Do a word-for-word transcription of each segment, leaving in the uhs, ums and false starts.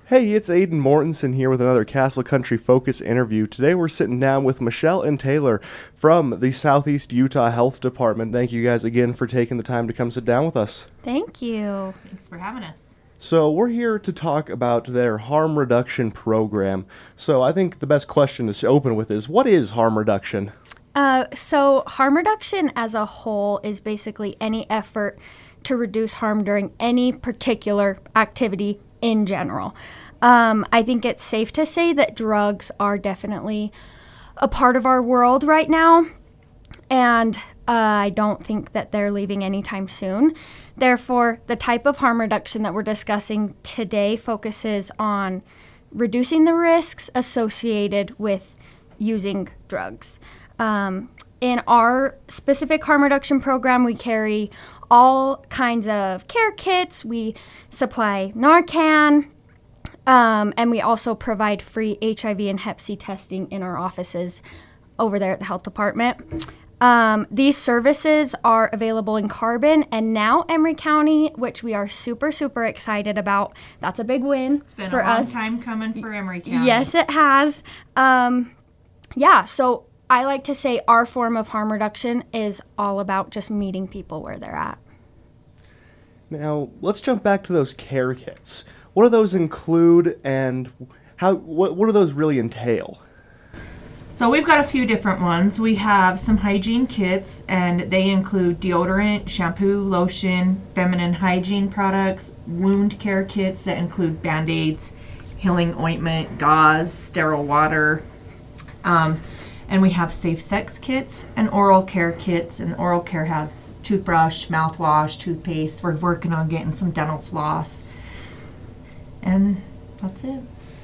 Hey, it's Aiden Mortensen here with another Castle Country Focus interview. Today we're sitting down with Michelle and Taylor from the Southeast Utah Health Department. Thank you guys again for taking the time to come sit down with us. Thank you. Thanks for having us. So we're here to talk about their harm reduction program. So I think the best question to open with is, what is harm reduction? Uh, so harm reduction as a whole is basically any effort to reduce harm during any particular activity in general. Um, I think it's safe to say that drugs are definitely a part of our world right now, and uh, I don't think that they're leaving anytime soon. Therefore, the type of harm reduction that we're discussing today focuses on reducing the risks associated with using drugs. Um, in our specific harm reduction program, we carry all kinds of care kits. We supply Narcan, um, and we also provide free H I V and Hep C testing in our offices over there at the health department. Um, these services are available in Carbon and now Emery County, which we are super, super excited about. That's a big win It's been for a long us. time coming for Emery County. Yes, it has. Um, yeah, so I like to say our form of harm reduction is all about just meeting people where they're at. Now, let's jump back to those care kits. What do those include, and how? What, what do those really entail? So we've got a few different ones. We have some hygiene kits, and they include deodorant, shampoo, lotion, feminine hygiene products, wound care kits that include Band-Aids, healing ointment, gauze, sterile water. Um, and we have safe sex kits and oral care kits, and oral care has toothbrush, mouthwash, toothpaste. We're working on getting some dental floss. And that's it.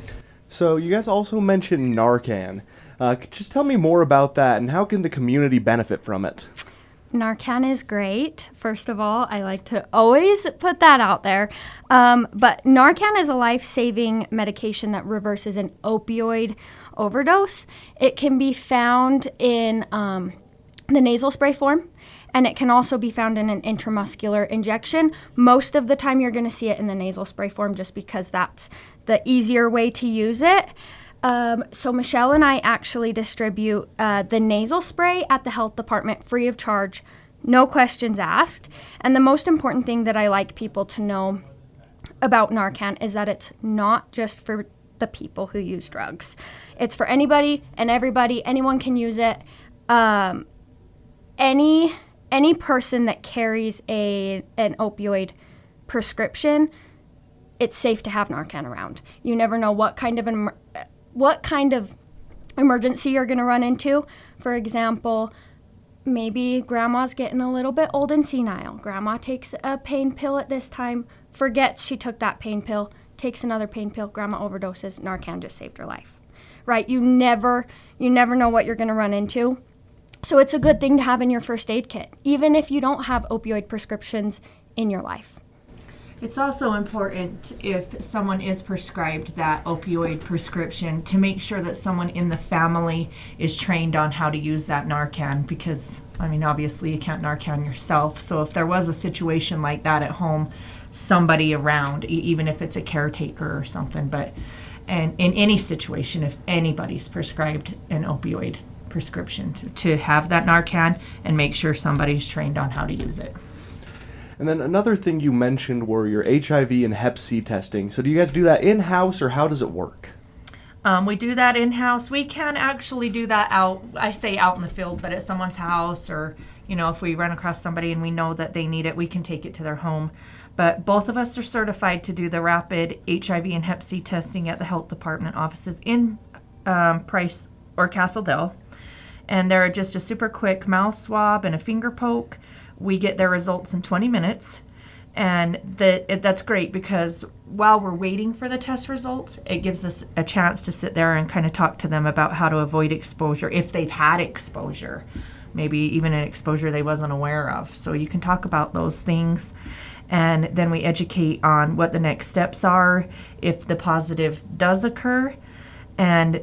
So you guys also mentioned Narcan. Uh, just tell me more about that, and how can the community benefit from it? Narcan is great. First of all, I like to always put that out there. Um, but Narcan is a life-saving medication that reverses an opioid overdose. It can be found in um, the nasal spray form, and it can also be found in an intramuscular injection. Most of the time you're going to see it in the nasal spray form just because that's the easier way to use it. Um, so Michelle and I actually distribute uh, the nasal spray at the health department free of charge, no questions asked. And the most important thing that I like people to know about Narcan is that it's not just for the people who use drugs. It's for anybody and everybody. Anyone can use it. Um, any any person that carries a an opioid prescription, it's safe to have Narcan around. You never know what kind of an what kind of emergency you're going to run into. For example, maybe grandma's getting a little bit old and senile. Grandma takes a pain pill at this time, forgets she took that pain pill, takes another pain pill, grandma overdoses, Narcan just saved her life. Right? You never you never know what you're going to run into. So it's a good thing to have in your first aid kit, even if you don't have opioid prescriptions in your life. It's also important, if someone is prescribed that opioid prescription, to make sure that someone in the family is trained on how to use that Narcan, because, I mean, obviously you can't Narcan yourself. So if there was a situation like that at home, somebody around, e- even if it's a caretaker or something, but and in any situation, if anybody's prescribed an opioid prescription, to, to have that Narcan and make sure somebody's trained on how to use it. And then another thing you mentioned were your H I V and Hep C testing. So do you guys do that in-house, or how does it work? Um, we do that in-house. We can actually do that out, I say out in the field, but at someone's house, or, you know, if we run across somebody and we know that they need it, we can take it to their home. But both of us are certified to do the rapid H I V and Hep C testing at the health department offices in um, Price or Castle Dell. And they're just a super quick mouth swab and a finger poke. We get their results in twenty minutes. And the, it, that's great, because while we're waiting for the test results, it gives us a chance to sit there and kind of talk to them about how to avoid exposure if they've had exposure, maybe even an exposure they wasn't aware of. So you can talk about those things. And then we educate on what the next steps are if the positive does occur. And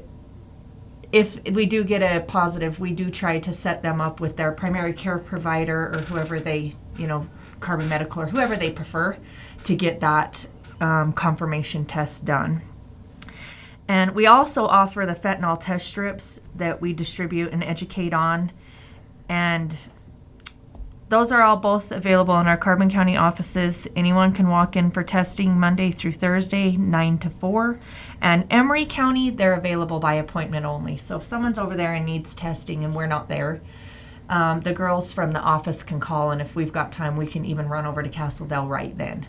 if we do get a positive, we do try to set them up with their primary care provider or whoever they, you know, Carbon Medical or whoever they prefer, to get that um, confirmation test done. And we also offer the fentanyl test strips that we distribute and educate on. And those are all both available in our Carbon County offices. Anyone can walk in for testing Monday through Thursday, nine to four. And Emery County, they're available by appointment only. So if someone's over there and needs testing and we're not there, um, the girls from the office can call, and if we've got time, we can even run over to Castledale right then.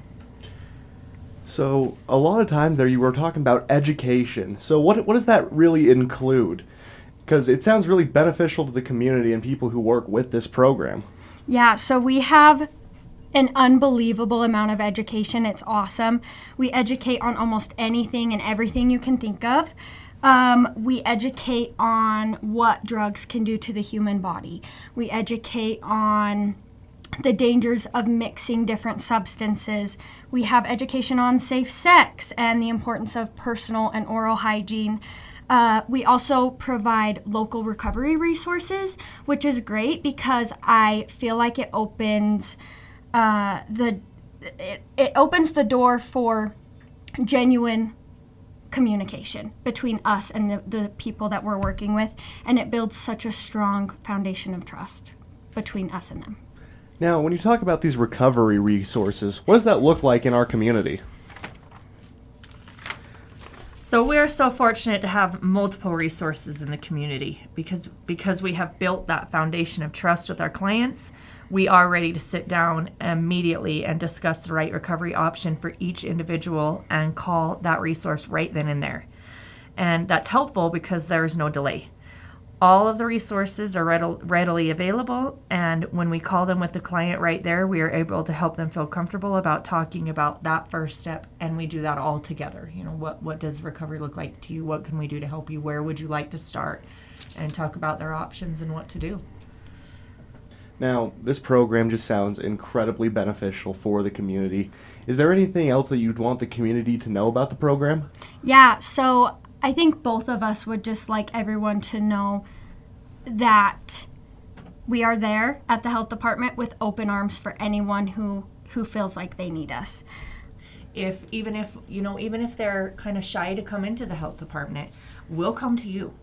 So a lot of times there you were talking about education. So what what does that really include? Because it sounds really beneficial to the community and people who work with this program. Yeah, so we have an unbelievable amount of education. It's awesome. We educate on almost anything and everything you can think of. Um, we educate on what drugs can do to the human body. We educate on the dangers of mixing different substances. We have education on safe sex and the importance of personal and oral hygiene. Uh, we also provide local recovery resources, which is great because I feel like it opens uh, the it, it opens the door for genuine communication between us and the, the people that we're working with, and it builds such a strong foundation of trust between us and them. Now, when you talk about these recovery resources, what does that look like in our community? So we're so fortunate to have multiple resources in the community because because we have built that foundation of trust with our clients. We are ready to sit down immediately and discuss the right recovery option for each individual and call that resource right then and there. And that's helpful because there is no delay. All of the resources are readily available, and when we call them with the client right there, we are able to help them feel comfortable about talking about that first step, and we do that all together. You know, what, what does recovery look like to you? What can we do to help you? Where would you like to start? And talk about their options and what to do. Now, this program just sounds incredibly beneficial for the community. Is there anything else that you'd want the community to know about the program? Yeah, so I think both of us would just like everyone to know that we are there at the health department with open arms for anyone who, who feels like they need us. If even if you know even if they're kind of shy to come into the health department, we'll come to you.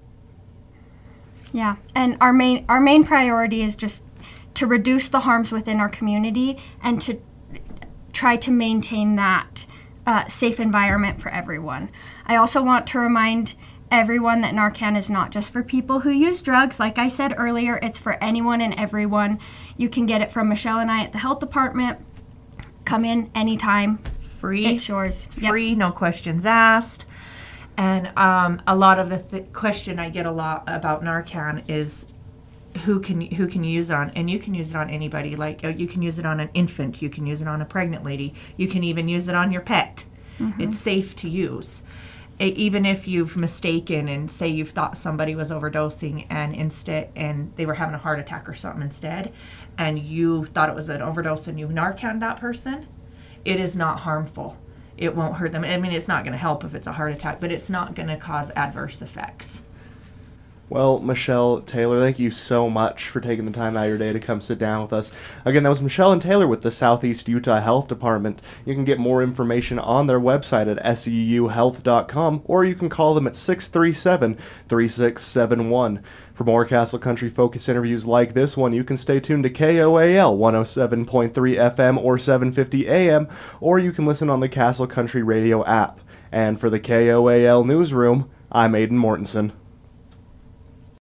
Yeah, and our main our main priority is just to reduce the harms within our community and to try to maintain that Uh, safe environment for everyone. I also want to remind everyone that Narcan is not just for people who use drugs. Like I said earlier, it's for anyone and everyone. You can get it from Michelle and I at the health department. Come in anytime. Free. It's yours. It's free, yep. No questions asked. And um, a lot of the th- question I get a lot about Narcan is who can who can you use it on, and you can use it on anybody. Like uh, you can use it on an infant, you can use it on a pregnant lady, you can even use it on your pet. Mm-hmm. It's safe to use. It, even if you've mistaken and say you've thought somebody was overdosing and instead and they were having a heart attack or something instead, and you thought it was an overdose and you Narcaned that person, it is not harmful. It won't hurt them. I mean, it's not going to help if it's a heart attack, but it's not going to cause adverse effects. Well, Michelle Taylor, thank you so much for taking the time out of your day to come sit down with us. Again, that was Michelle and Taylor with the Southeast Utah Health Department. You can get more information on their website at S E U health dot com, or you can call them at six three seven, three six seven one. For more Castle Country Focus interviews like this one, you can stay tuned to K O A L one oh seven point three F M or seven fifty A M, or you can listen on the Castle Country Radio app. And for the K O A L Newsroom, I'm Aidan Mortensen.